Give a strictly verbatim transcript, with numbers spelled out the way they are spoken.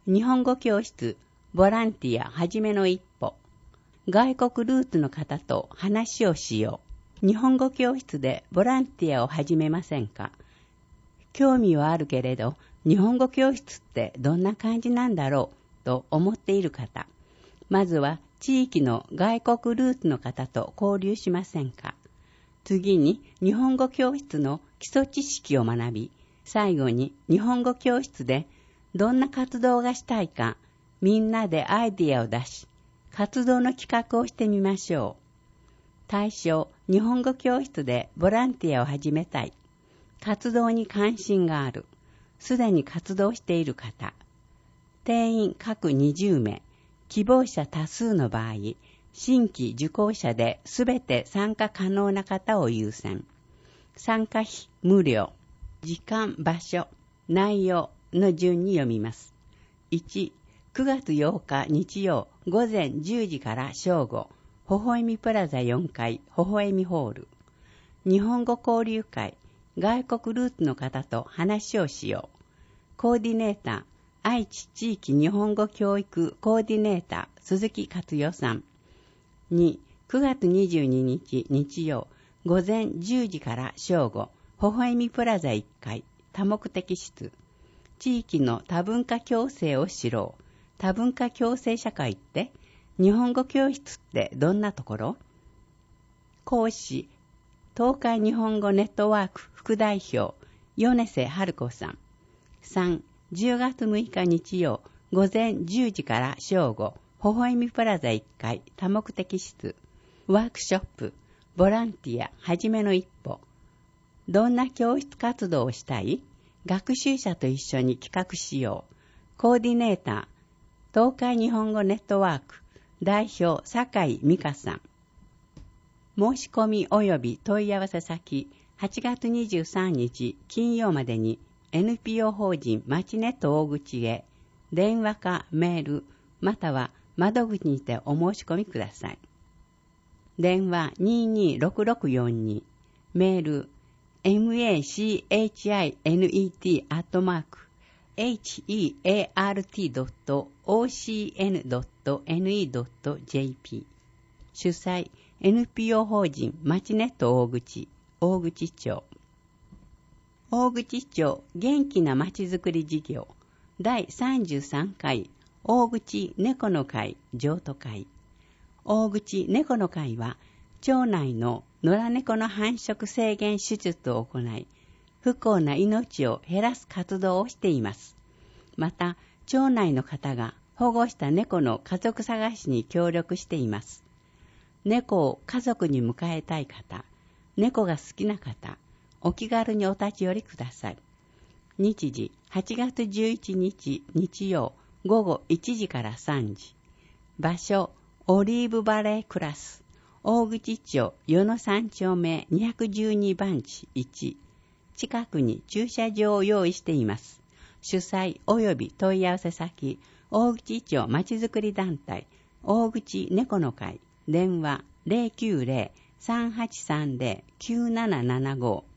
日本語教室ボランティアはじめの一歩。外国ルーツの方と話をしよう。日本語教室でボランティアを始めませんか？興味はあるけれど、日本語教室ってどんな感じなんだろうと思っている方。まずは地域の外国ルーツの方と交流しませんか？次に日本語教室の基礎知識を学び、最後に日本語教室でどんな活動がしたいか、みんなでアイディアを出し、活動の企画をしてみましょう。対象、日本語教室でボランティアを始めたい。活動に関心がある。すでに活動している方。定員各にじゅうめい。希望者多数の場合、新規受講者で全て参加可能な方を優先。参加費無料。時間、場所、内容の順に読みます。いち、くがつようか日曜午前じゅうじから正午、ほほえみプラザよんかい、ほほえみホール。日本語交流会、外国ルーツの方と話をしよう。コーディネーター、愛知地域日本語教育コーディネーター、鈴木克代さん。に、くがつにじゅうににち日曜、午前じゅうじから正午、ほほえみプラザいっかい、多目的室。地域の多文化共生を知ろう。多文化共生社会って、日本語教室ってどんなところ？講師、東海日本語ネットワーク副代表、米瀬春子さん。さん、じゅうがつむいか日曜、午前じゅうじから正午、ほほえみプラザいっかい、多目的室。ワークショップ、ボランティア、はじめの一歩。どんな教室活動をしたい？学習者と一緒に企画しよう。コーディネーター、東海日本語ネットワーク、代表、酒井美香さん。申し込み及び問い合わせ先、はちがつにじゅうさんにち金曜までに エヌピーオー 法人マチネット大口へ、電話かメール、または窓口にてお申し込みください。電話にーにーろくろくよんに、メール、machinet アットマーク ヘアート ドット オーシーエヌ ドット エヌイー ドット ジェーピー。主催 エヌピーオー 法人マチネット大口、大口町。大口町元気なまちづくり事業だいさんじゅうさんかい大口猫の会譲渡会。大口猫の会は町内の野良猫の繁殖制限手術を行い、不幸な命を減らす活動をしています。また、町内の方が保護した猫の家族探しに協力しています。猫を家族に迎えたい方、猫が好きな方、お気軽にお立ち寄りください。日時、はちがつじゅういちにち日曜、ごごいちじからさんじ。場所、オリーブバレークラス。大口町与野三丁目にひゃくじゅうにばんちいち。近くに駐車場を用意しています。主催及び問い合わせ先、大口町まちづくり団体、大口猫の会、電話 ゼロきゅうゼロ さんはちさんゼロ きゅうななななご。